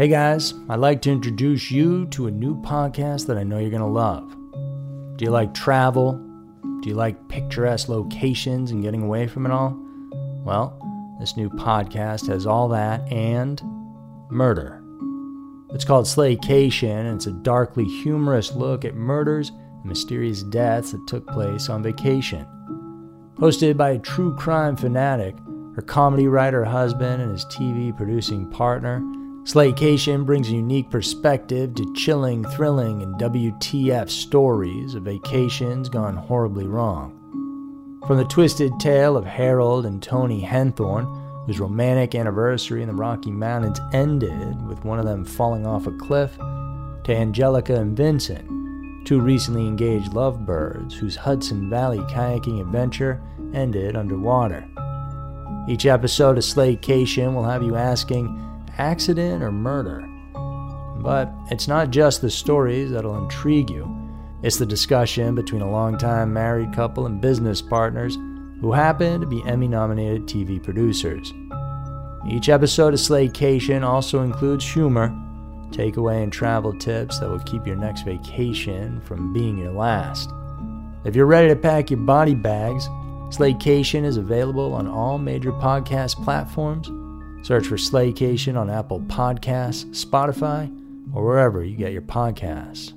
Hey guys, I'd like to introduce you to a new podcast that I know you're going to love. Do you like travel? Do you like picturesque locations and getting away from it all? Well, this new podcast has all that and murder. It's called Slaycation, and it's a darkly humorous look at murders and mysterious deaths that took place on vacation. Hosted by a true crime fanatic, her comedy writer husband, and his TV producing partner, Slaycation brings a unique perspective to chilling, thrilling, and WTF stories of vacations gone horribly wrong. From the twisted tale of Harold and Toni Henthorn, whose romantic anniversary in the Rocky Mountains ended with one of them falling off a cliff, to Angelica and Vincent, two recently engaged lovebirds whose Hudson Valley kayaking adventure ended underwater. Each episode of Slaycation will have you asking, accident or murder? But it's not just the stories that'll intrigue you. It's the discussion between a longtime married couple and business partners who happen to be Emmy-nominated TV producers. Each episode of Slaycation also includes humor, takeaway and travel tips that will keep your next vacation from being your last. If you're ready to pack your body bags, Slaycation is available on all major podcast platforms. Search for Slaycation on Apple Podcasts, Spotify, or wherever you get your podcasts.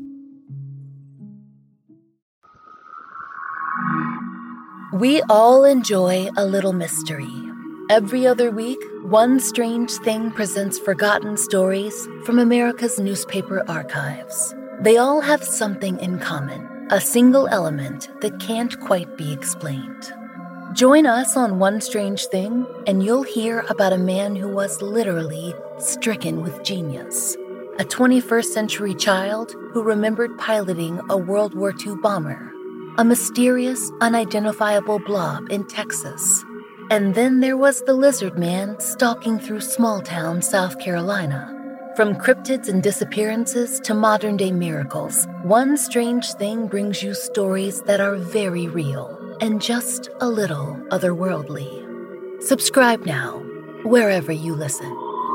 We all enjoy a little mystery. Every other week, One Strange Thing presents forgotten stories from America's newspaper archives. They all have something in common, a single element that can't quite be explained. Join us on One Strange Thing, and you'll hear about a man who was literally stricken with genius. A 21st century child who remembered piloting a World War II bomber. A mysterious, unidentifiable blob in Texas. And then there was the lizard man stalking through small-town South Carolina. From cryptids and disappearances to modern-day miracles, One Strange Thing brings you stories that are very real and just a little otherworldly. Subscribe now, wherever you listen.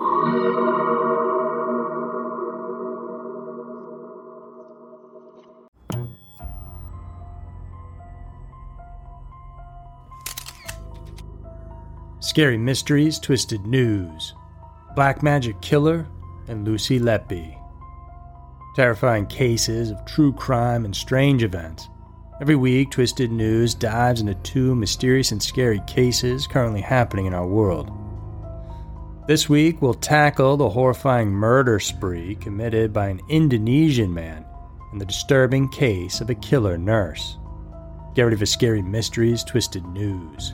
Scary Mysteries, Twisted News, Black Magic Killer, and Lucy Letby. Terrifying cases of true crime and strange events. Every week, Twisted News dives into two mysterious and scary cases currently happening in our world. This week, we'll tackle the horrifying murder spree committed by an Indonesian man and the disturbing case of a killer nurse. Get ready for Scary Mysteries, Twisted News.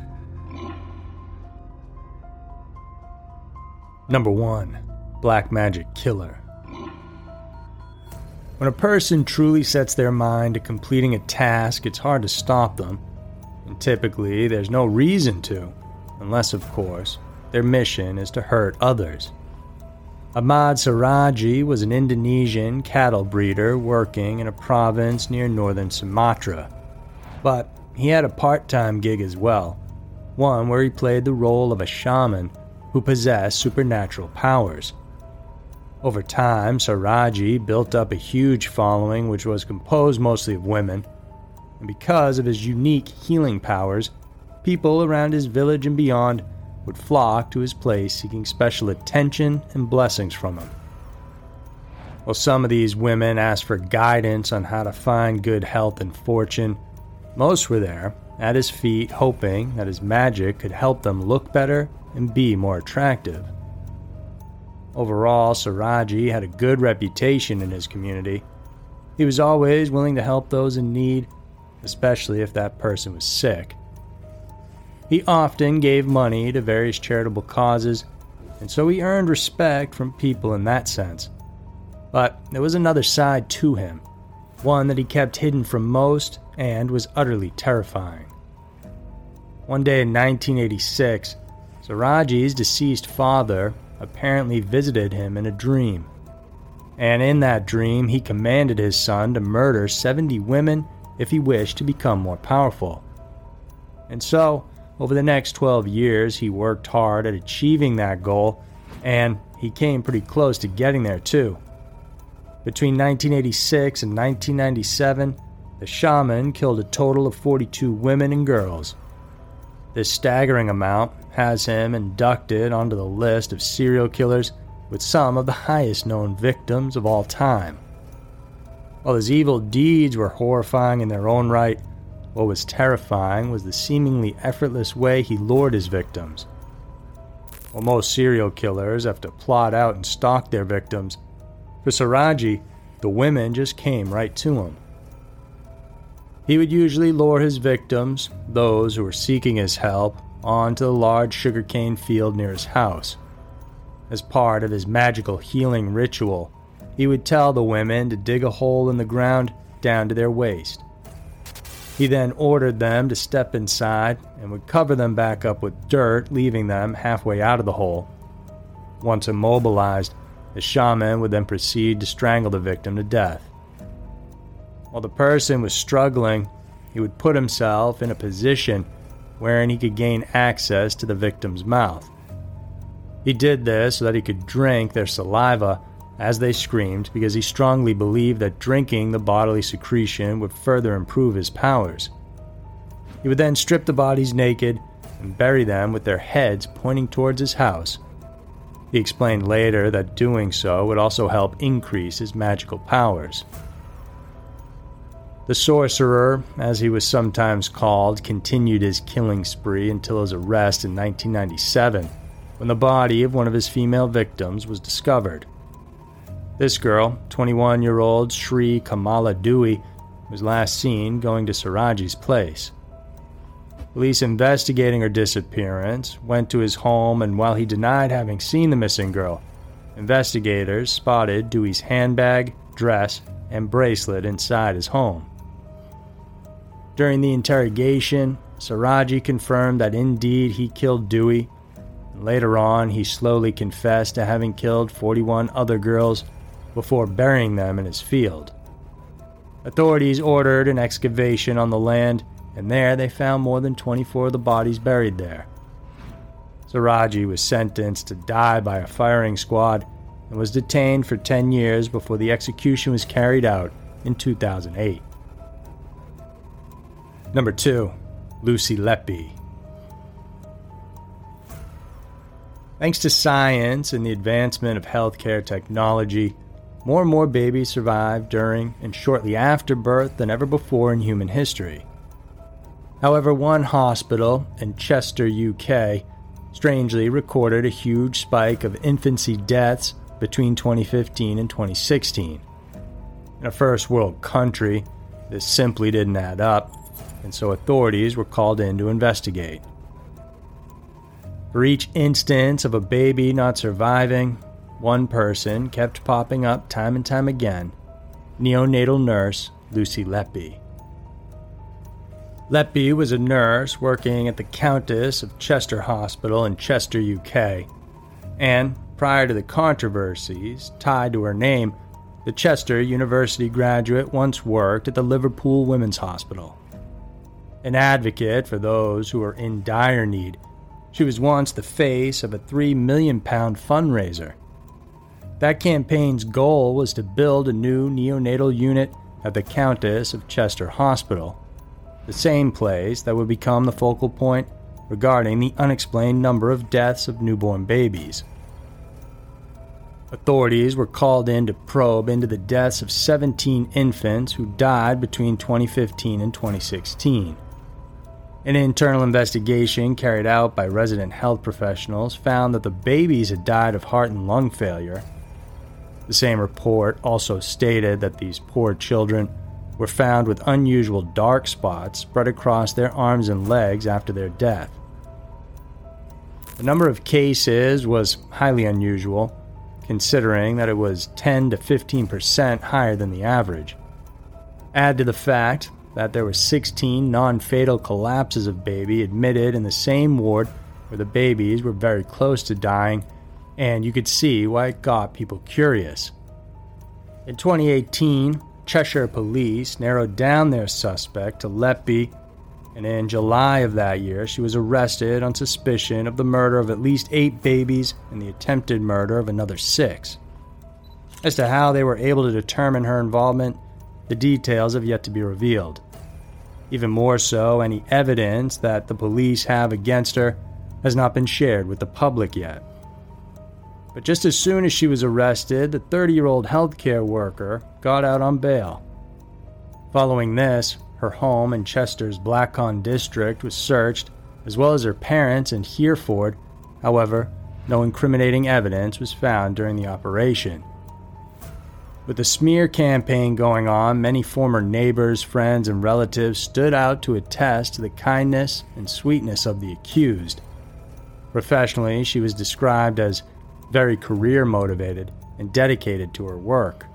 Number 1. Black Magic Killer. When a person truly sets their mind to completing a task, it's hard to stop them, and typically there's no reason to, unless, of course, their mission is to hurt others. Ahmad Siraji was an Indonesian cattle breeder working in a province near northern Sumatra, but he had a part-time gig as well, one where he played the role of a shaman who possessed supernatural powers. Over time, Siraji built up a huge following which was composed mostly of women, and because of his unique healing powers, people around his village and beyond would flock to his place seeking special attention and blessings from him. While some of these women asked for guidance on how to find good health and fortune, most were there at his feet hoping that his magic could help them look better and be more attractive. Overall, Siraji had a good reputation in his community. He was always willing to help those in need, especially if that person was sick. He often gave money to various charitable causes, and so he earned respect from people in that sense. But there was another side to him, one that he kept hidden from most and was utterly terrifying. One day in 1986, Siraji's deceased father apparently visited him in a dream. And in that dream, he commanded his son to murder 70 women if he wished to become more powerful. And so, over the next 12 years, he worked hard at achieving that goal, and he came pretty close to getting there too. Between 1986 and 1997, the shaman killed a total of 42 women and girls. This staggering amount has him inducted onto the list of serial killers with some of the highest known victims of all time. While his evil deeds were horrifying in their own right, what was terrifying was the seemingly effortless way he lured his victims. While most serial killers have to plot out and stalk their victims, for Siraji, the women just came right to him. He would usually lure his victims, those who were seeking his help, onto the large sugarcane field near his house. As part of his magical healing ritual, he would tell the women to dig a hole in the ground down to their waist. He then ordered them to step inside and would cover them back up with dirt, leaving them halfway out of the hole. Once immobilized, the shaman would then proceed to strangle the victim to death. While the person was struggling, he would put himself in a position wherein he could gain access to the victim's mouth. He did this so that he could drink their saliva as they screamed, because he strongly believed that drinking the bodily secretion would further improve his powers. He would then strip the bodies naked and bury them with their heads pointing towards his house. He explained later that doing so would also help increase his magical powers. The sorcerer, as he was sometimes called, continued his killing spree until his arrest in 1997, when the body of one of his female victims was discovered. This girl, 21-year-old Shri Kamala Dewey, was last seen going to Siraji's place. Police investigating her disappearance went to his home, and while he denied having seen the missing girl, investigators spotted Dewey's handbag, dress, and bracelet inside his home. During the interrogation, Siraji confirmed that indeed he killed Dewey, and later on he slowly confessed to having killed 41 other girls before burying them in his field. Authorities ordered an excavation on the land, and there they found more than 24 of the bodies buried there. Siraji was sentenced to die by a firing squad and was detained for 10 years before the execution was carried out in 2008. Number 2. Lucy Letby. Thanks to science and the advancement of healthcare technology, more and more babies survive during and shortly after birth than ever before in human history. However, one hospital in Chester, UK, strangely recorded a huge spike of infancy deaths between 2015 and 2016. In a first world country, this simply didn't add up, and so authorities were called in to investigate. For each instance of a baby not surviving, one person kept popping up time and time again: neonatal nurse Lucy Letby. Letby was a nurse working at the Countess of Chester Hospital in Chester, UK, and prior to the controversies tied to her name, the Chester University graduate once worked at the Liverpool Women's Hospital. An advocate for those who were in dire need, she was once the face of a £3 million fundraiser. That campaign's goal was to build a new neonatal unit at the Countess of Chester Hospital, the same place that would become the focal point regarding the unexplained number of deaths of newborn babies. Authorities were called in to probe into the deaths of 17 infants who died between 2015 and 2016. An internal investigation carried out by resident health professionals found that the babies had died of heart and lung failure. The same report also stated that these poor children were found with unusual dark spots spread across their arms and legs after their death. The number of cases was highly unusual, considering that it was 10 to 15% higher than the average. Add to the fact that there were 16 non-fatal collapses of baby admitted in the same ward where the babies were very close to dying, and you could see why it got people curious. In 2018, Cheshire Police narrowed down their suspect to Letby And in July of that year, she was arrested on suspicion of the murder of at least 8 babies and the attempted murder of another 6. As to how they were able to determine her involvement, the details have yet to be revealed. Even more so, any evidence that the police have against her has not been shared with the public yet. But just as soon as she was arrested, the 30-year-old healthcare worker got out on bail. Following this, her home in Chester's Blackcon district was searched, as well as her parents in Hereford. However, no incriminating evidence was found during the operation. With the smear campaign going on, many former neighbors, friends, and relatives stood out to attest to the kindness and sweetness of the accused. Professionally, she was described as very career-motivated and dedicated to her work.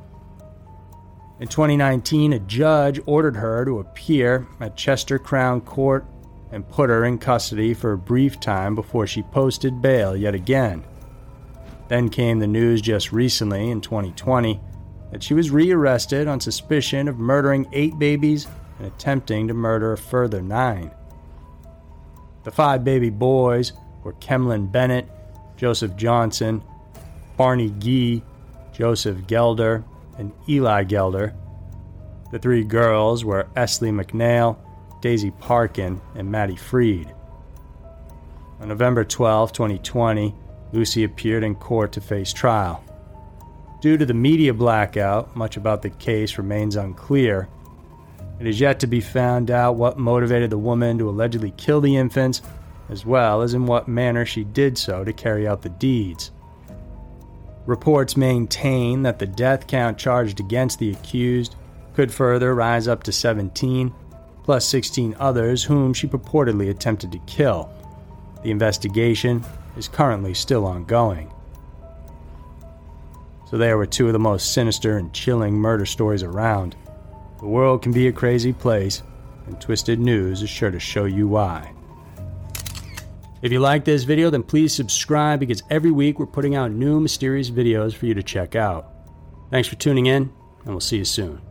In 2019, a judge ordered her to appear at Chester Crown Court and put her in custody for a brief time before she posted bail yet again. Then came the news just recently, in 2020, that she was rearrested on suspicion of murdering 8 babies and attempting to murder a further 9. The 5 baby boys were Kemlyn Bennett, Joseph Johnson, Barney Gee, Joseph Gelder, and Eli Gelder. The 3 girls were Esley McNeil, Daisy Parkin, and Maddie Freed. On November 12, 2020, Lucy appeared in court to face trial. Due to the media blackout, much about the case remains unclear. It is yet to be found out what motivated the woman to allegedly kill the infants, as well as in what manner she did so to carry out the deeds. Reports maintain that the death count charged against the accused could further rise up to 17, plus 16 others whom she purportedly attempted to kill. The investigation is currently still ongoing. So there were 2 of the most sinister and chilling murder stories around. The world can be a crazy place, and Twisted News is sure to show you why. If you like this video, then please subscribe, because every week we're putting out new mysterious videos for you to check out. Thanks for tuning in, and we'll see you soon.